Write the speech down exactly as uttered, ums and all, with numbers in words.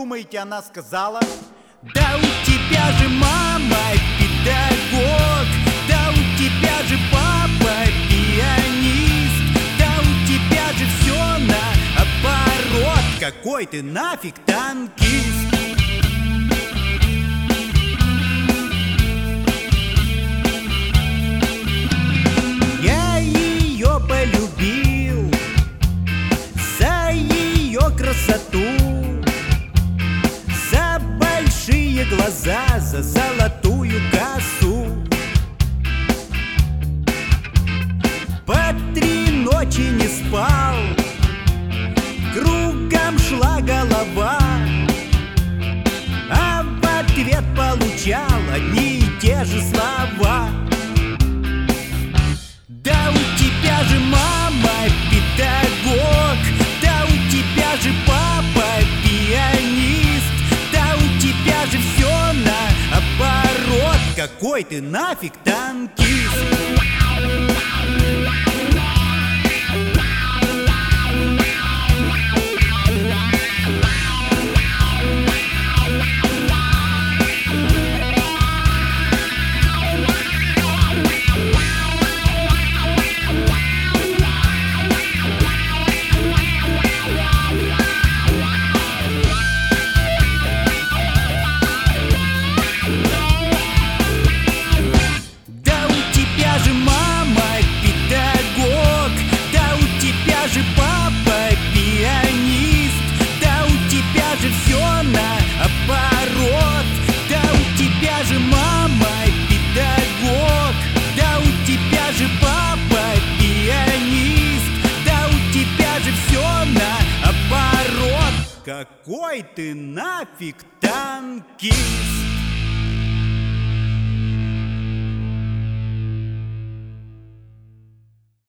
думаете, она сказала? Да у тебя же мама педагог, да у тебя же папа пианист, да у тебя же все наоборот. Какой ты нафиг танкист? Я ее полюбил за ее красоту, за большие глаза, за золотую косу. По три ночи не спал, кругом шла голова, а в ответ получал одни и те же слова. Да у тебя же мама педагог, да у тебя же папа пианист, да у тебя же все наоборот. Какой ты нафиг танкист? Какой ты нафиг танкист?